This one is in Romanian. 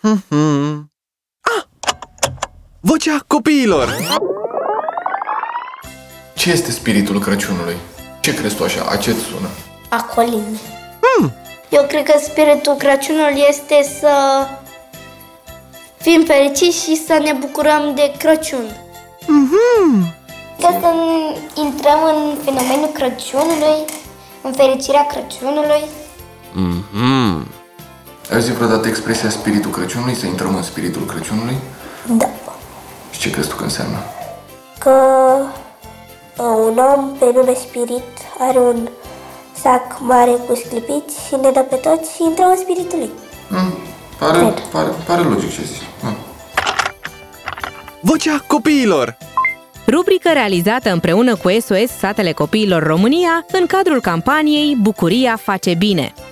Vocea copiilor! Ce este spiritul Crăciunului? Ce crezi tu așa? A ce-ți sună? Acoline. Eu cred că spiritul Crăciunului este să fim fericiți și să ne bucurăm de Crăciun. Ca să intrăm în fenomenul Crăciunului, în fericirea Crăciunului. Ai auzit vreodată expresia spiritul Crăciunului? Să intrăm în spiritul Crăciunului? Da. Și ce crezi tu că înseamnă? Că un om pe nume Spirit are un sac mare cu sclipiți și ne dă pe toți și intrăm în spiritul lui. Pare logic ce zici. Vocea copiilor! Rubrică realizată împreună cu SOS Satele Copiilor România în cadrul campaniei Bucuria face bine.